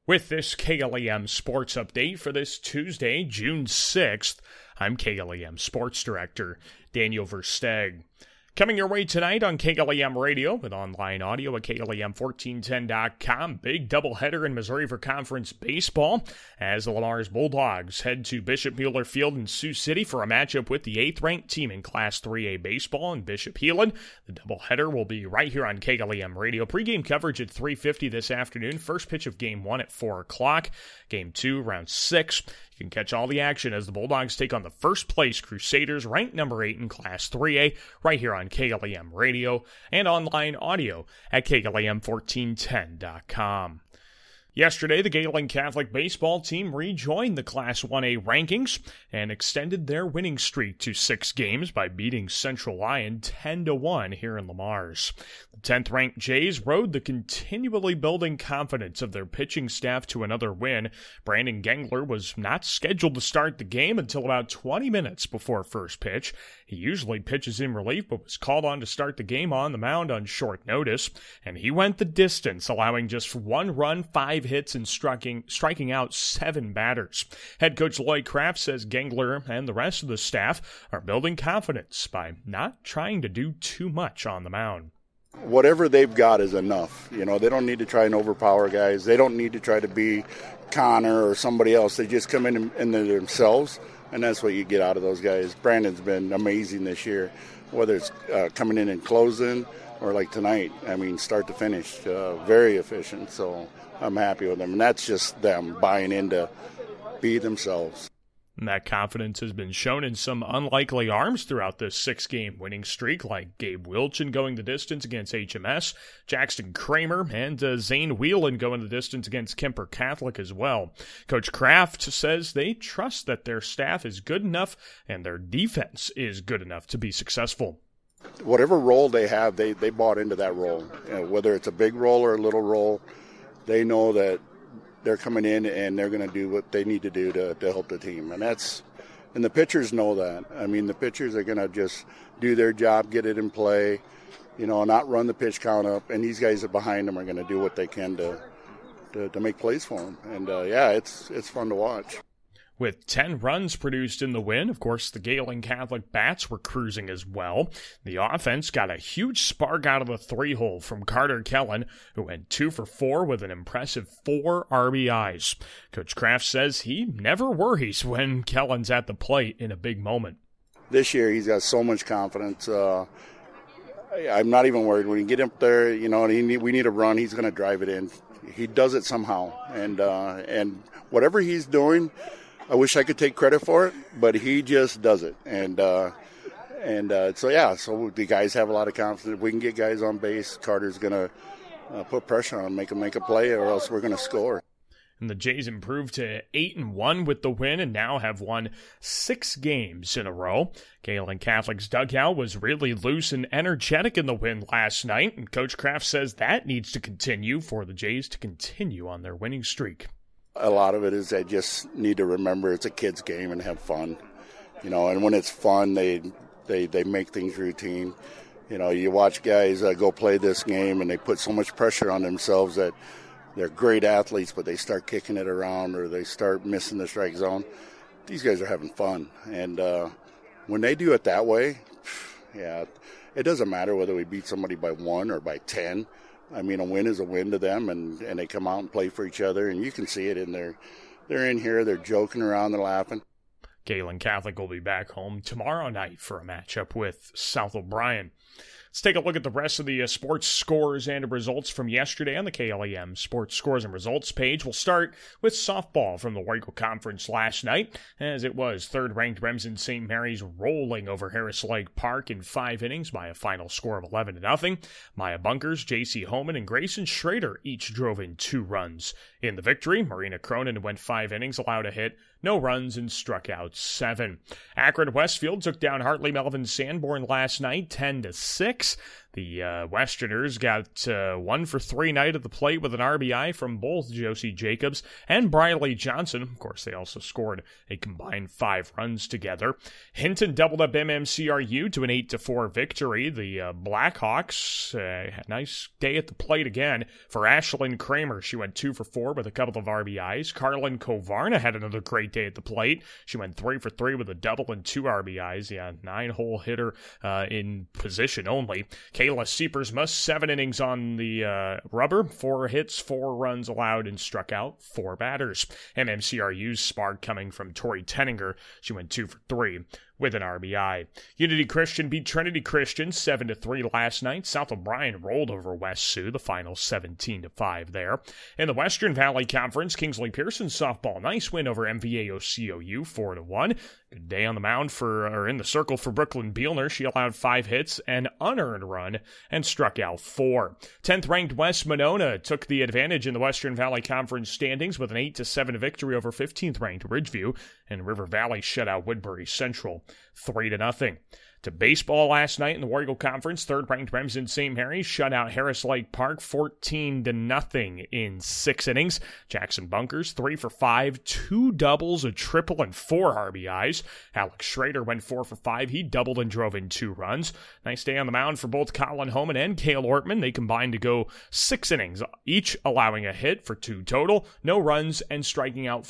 With this KLEM Sports Update for this Tuesday, June 6th, I'm KLEM Sports Director Daniel Versteg. Coming your way tonight on KLEM Radio with online audio at KLEM1410.com. Big doubleheader in Missouri for Conference Baseball as the Lamar's Bulldogs head to Bishop Mueller Field in Sioux City for a matchup with the 8th-ranked team in Class 3A Baseball in Bishop Heelan. The doubleheader will be right here on KLEM Radio. Pre-game coverage at 3:50 this afternoon. First pitch of Game 1 at 4 o'clock. Game 2 around 6. You can catch all the action as the Bulldogs take on the first-place Crusaders, ranked number 8 in Class 3A, right here on KLEM Radio and online audio at KLEM1410.com. Yesterday, the Galen Catholic baseball team rejoined the Class 1A rankings and extended their winning streak to 6 games by beating Central Lyon 10-1 here in Lamar's. The 10th-ranked Jays rode the continually building confidence of their pitching staff to another win. Brandon Gengler was not scheduled to start the game until about 20 minutes before first pitch. He usually pitches in relief, but was called on to start the game on the mound on short notice, and he went the distance, allowing just 1 run, 5 hits, and striking out 7 batters. Head coach Lloyd Kraft says Gengler and the rest of the staff are building confidence by not trying to do too much on the mound. Whatever they've got is enough. You know, they don't need to try and overpower guys. They don't need to try to be Connor or somebody else. They just come in themselves, and that's what you get out of those guys. Brandon's been amazing this year, whether it's coming in and closing or like tonight. I mean, start to finish, very efficient. So I'm happy with them, and that's just them buying into be themselves. And that confidence has been shown in some unlikely arms throughout this 6-game winning streak, like Gabe Wilchin going the distance against HMS, Jackson Kramer, and Zane Whelan going the distance against Kemper Catholic as well. Coach Kraft says they trust that their staff is good enough and their defense is good enough to be successful. Whatever role they have, they bought into that role. You know, whether it's a big role or a little role, they know that they're coming in and they're going to do what they need to do to help the team. And the pitchers know that. I mean, the pitchers are going to just do their job, get it in play, you know, not run the pitch count up. And these guys behind them are going to do what they can to make plays for them. And, it's fun to watch. With 10 runs produced in the win, of course, the Galen Catholic bats were cruising as well. The offense got a huge spark out of the 3-hole from Carter Kellen, who went 2 for 4 with an impressive 4 RBIs. Coach Kraft says he never worries when Kellen's at the plate in a big moment. This year, he's got so much confidence. I'm not even worried. When you get up there, you know, and we need a run, he's going to drive it in. He does it somehow. And whatever he's doing, I wish I could take credit for it, but he just does it. So the guys have a lot of confidence. If we can get guys on base, Carter's going to put pressure on him, make a play, or else we're going to score. And the Jays improved to 8-1 with the win and now have won 6 games in a row. Galen Catholic's dugout was really loose and energetic in the win last night, and Coach Kraft says that needs to continue for the Jays to continue on their winning streak. A lot of it is they just need to remember it's a kid's game and have fun, you know. And when it's fun, they make things routine. You know, you watch guys go play this game and they put so much pressure on themselves that they're great athletes, but they start kicking it around or they start missing the strike zone. These guys are having fun, and when they do it that way, yeah, it doesn't matter whether we beat somebody by 1 or by 10. I mean, a win is a win to them, and they come out and play for each other, and you can see it in they're in here, they're joking around, they're laughing. Galen Catholic will be back home tomorrow night for a matchup with South O'Brien. Let's take a look at the rest of the sports scores and results from yesterday on the KLEM Sports Scores and Results page. We'll start with softball from the Waco Conference last night, as it was third-ranked Remsen St. Mary's rolling over Harris Lake Park in 5 innings by a final score of 11-0. Maya Bunkers, J.C. Homan, and Grayson Schrader each drove in 2 runs. In the victory, Marina Cronin went 5 innings, allowed a hit, no runs, and struck out 7. Akron Westfield took down Hartley Melvin Sanborn last night 10-6. The Westerners got 1 for 3 night at the plate with an RBI from both Josie Jacobs and Briley Johnson. Of course, they also scored a combined 5 runs together. Hinton doubled up MMCRU to an 8-4 victory. The Blackhawks had a nice day at the plate again for Ashlyn Kramer. She went 2 for 4 with a couple of RBIs. Carlin Kovarna had another great day at the plate. She went 3 for 3 with a double and 2 RBIs. Yeah, 9-hole hitter in position only. Kayla Siepersma, 7 innings on the rubber, 4 hits, 4 runs allowed, and struck out 4 batters. MMCRU's spark coming from Tori Tenninger. She went 2 for 3 with an RBI. Unity Christian beat Trinity Christian 7-3 last night. South O'Brien rolled over West Sioux, the final 17-5 there. In the Western Valley Conference, Kingsley Pearson softball, nice win over MVAO-COU 4-1. Good day on the mound in the circle for Brooklyn Bielner. She allowed 5 hits, an unearned run, and struck out 4. 10th ranked West Monona took the advantage in the Western Valley Conference standings with an 8-7 victory over 15th ranked Ridgeview, and River Valley shut out Woodbury Central 3-0. To baseball last night in the War Eagle Conference, 3rd-ranked Remsen St. Mary's shut out Harris Lake Park 14-0 in 6 innings. Jackson Bunkers 3 for 5, 2 doubles, a triple, and 4 RBIs. Alex Schrader went 4 for 5. He doubled and drove in 2 runs. Nice day on the mound for both Colin Homan and Cale Ortman. They combined to go 6 innings, each allowing a hit for 2 total, no runs, and striking out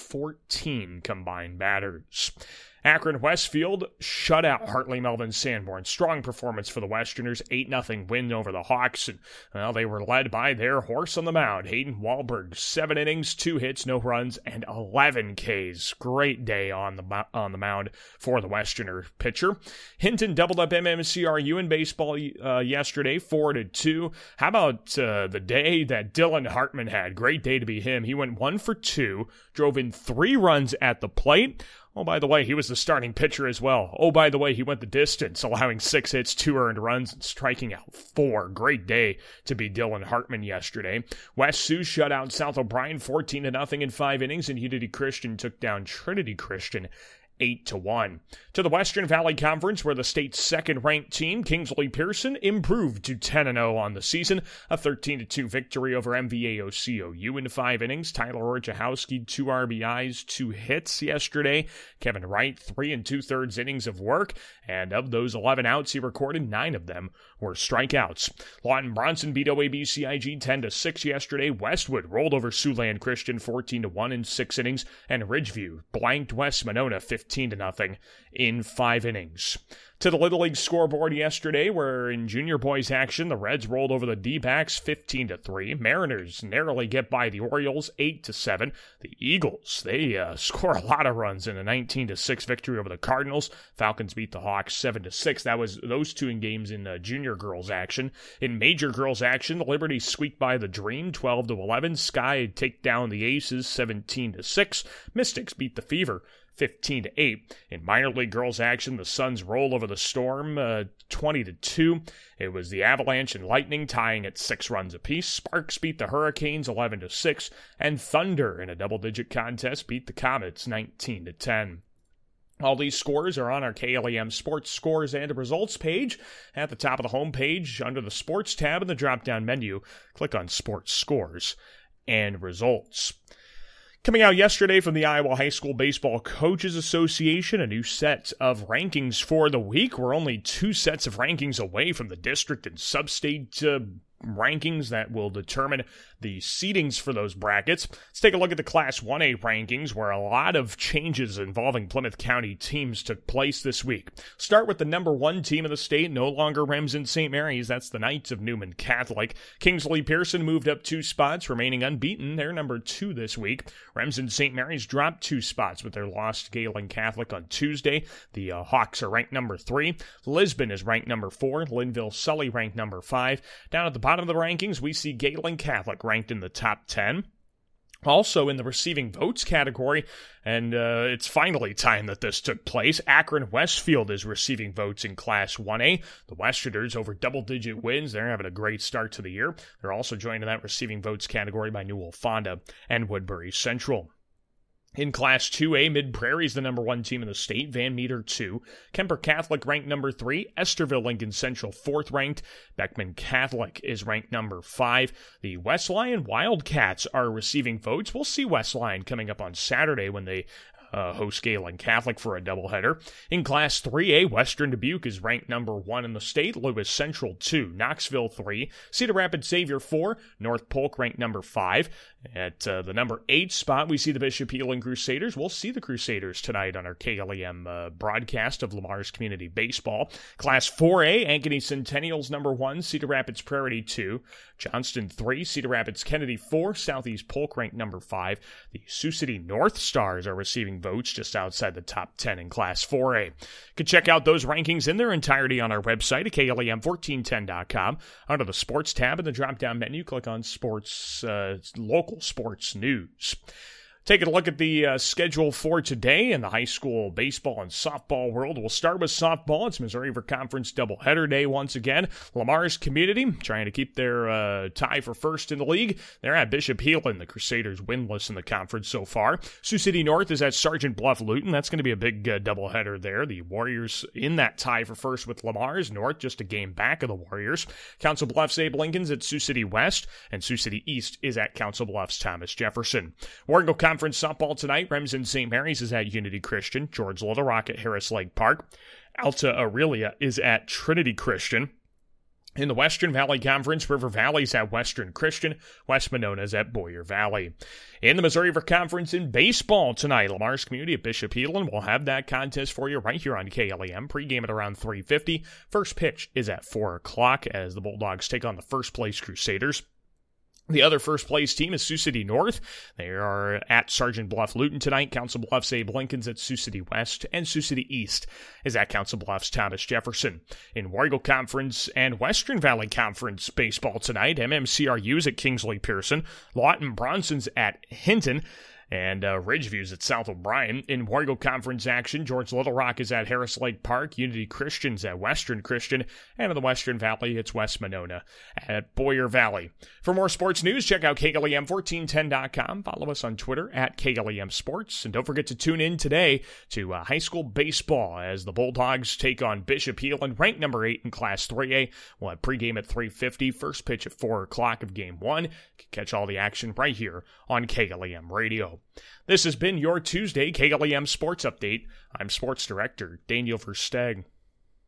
14 combined batters. Akron Westfield shut out Hartley Melvin Sanborn. Strong performance for the Westerners, 8-0 win over the Hawks. And, well, they were led by their horse on the mound, Hayden Wahlberg. 7 innings, 2 hits, no runs, and 11 Ks. Great day on the mound for the Westerner pitcher. Hinton doubled up MMCRU in baseball yesterday, 4-2. How about the day that Dylan Hartman had? Great day to be him. He went 1 for 2, drove in 3 runs at the plate. Oh, by the way, he was the starting pitcher as well. Oh, by the way, he went the distance, allowing 6 hits, 2 earned runs, and striking out 4. Great day to be Dylan Hartman yesterday. West Sioux shut out South O'Brien 14-0 in 5 innings, and Unity Christian took down Trinity Christian 8-1. To the Western Valley Conference, where the state's 2nd-ranked team, Kingsley Pearson, improved to 10-0 on the season. A 13-2 victory over MVAO-COU in 5 innings. Tyler Orchahowski, 2 RBIs, 2 hits yesterday. Kevin Wright, 3 2/3 innings of work. And of those 11 outs he recorded, 9 of them were strikeouts. Lawton Bronson beat OAB-CIG 10-6 yesterday. Westwood rolled over Siouxland Christian 14-1 in 6 innings. And Ridgeview blanked West Monona 15-0 in 5 innings. To the Little League scoreboard yesterday, where in junior boys action, the Reds rolled over the D-backs 15-3. Mariners narrowly get by the Orioles 8-7. The Eagles, they score a lot of runs in a 19-6 victory over the Cardinals. Falcons beat the Hawks 7-6. That was those 2 games in junior girls action. In major girls action, the Liberty squeaked by the Dream 12-11. Sky take down the Aces 17-6. Mystics beat the Fever 15-8. In minor league girls action, the Suns roll over the Storm 20-2. It was the Avalanche and Lightning tying at 6 runs apiece. Sparks beat the Hurricanes 11-6, and Thunder in a double-digit contest beat the Comets 19-10. All these scores are on our KLEM Sports Scores and Results page. At the top of the home page, under the Sports tab in the drop-down menu, click on Sports Scores and Results. Coming out yesterday from the Iowa High School Baseball Coaches Association, a new set of rankings for the week. We're only 2 sets of rankings away from the district and sub-state rankings that will determine the seedings for those brackets. Let's take a look at the Class 1A rankings, where a lot of changes involving Plymouth County teams took place this week. Start with the number 1 team of the state, no longer Remsen St. Mary's. That's the Knights of Newman Catholic. Kingsley Pearson moved up 2 spots, remaining unbeaten. They're number 2 this week. Remsen St. Mary's dropped 2 spots with their loss to Galen Catholic on Tuesday. The Hawks are ranked number 3. Lisbon is ranked number 4. Linville Sully ranked number 5. Down at the bottom of the rankings, we see Galen Catholic ranked in the top 10. Also in the receiving votes category, and it's finally time that this took place, Akron Westfield is receiving votes in Class 1A. The Westerners over double-digit wins. They're having a great start to the year. They're also joined in that receiving votes category by Newell Fonda and Woodbury Central. In Class 2A, Mid-Prairie is the number 1 team in the state, Van Meter 2. Kemper Catholic ranked number 3. Esterville Lincoln Central 4th ranked. Beckman Catholic is ranked number 5. The West Lyon Wildcats are receiving votes. We'll see West Lyon coming up on Saturday when they host Galen Catholic for a doubleheader. In Class 3A, Western Dubuque is ranked number 1 in the state, Lewis Central 2, Knoxville 3, Cedar Rapids Xavier 4, North Polk ranked number 5. At the number 8 spot, we see the Bishop Elon Crusaders. We'll see the Crusaders tonight on our KLEM broadcast of Lamar's Community Baseball. Class 4A, Ankeny Centennials number 1, Cedar Rapids Prairie 2, Johnston 3, Cedar Rapids Kennedy 4, Southeast Polk ranked number 5. The Sioux City North Stars are receiving votes just outside the top 10 in Class 4A. You can check out those rankings in their entirety on our website at KLEM1410.com. Under the Sports tab in the drop-down menu, click on Sports, Local Sports News. Taking a look at the schedule for today in the high school baseball and softball world. We'll start with softball. It's Missouri River Conference doubleheader day once again. Lamar's Community trying to keep their tie for first in the league. They're at Bishop Elon. The Crusaders winless in the conference so far. Sioux City North is at Sergeant Bluff Luton. That's going to be a big doubleheader there. The Warriors in that tie for first with Lamar's. North just a game back of the Warriors. Council Bluffs Abe Lincoln's at Sioux City West. And Sioux City East is at Council Bluffs Thomas Jefferson. Warren Conference softball tonight. Remsen St. Mary's is at Unity Christian. George Little Rock at Harris Lake Park. Alta Aurelia is at Trinity Christian. In the Western Valley Conference, River Valley's at Western Christian. West Monona's at Boyer Valley. In the Missouri River Conference in baseball tonight, Lamar's Community at Bishop Elon will have that contest for you right here on KLEM. Pregame at around 3:50. First pitch is at 4 o'clock as the Bulldogs take on the first place Crusaders. The other first-place team is Sioux City North. They are at Sergeant Bluff Luton tonight. Council Bluffs Abe Lincoln's at Sioux City West, and Sioux City East is at Council Bluffs Thomas Jefferson. In War Eagle Conference and Western Valley Conference baseball tonight, MMCRU's at Kingsley Pearson. Lawton Bronson's at Hinton. And Ridgeview's at South O'Brien. In War Eagle Conference action, George Little Rock is at Harris Lake Park. Unity Christian's at Western Christian. And in the Western Valley, it's West Monona at Boyer Valley. For more sports news, check out KLEM1410.com. Follow us on Twitter at KLEM Sports. And don't forget to tune in today to high school baseball as the Bulldogs take on Bishop Elon, ranked number 8 in Class 3A. We'll have pregame at 3:50, first pitch at 4 o'clock of Game 1. You can catch all the action right here on KLEM Radio. This has been your Tuesday KLEM Sports Update. I'm Sports Director Daniel Versteg.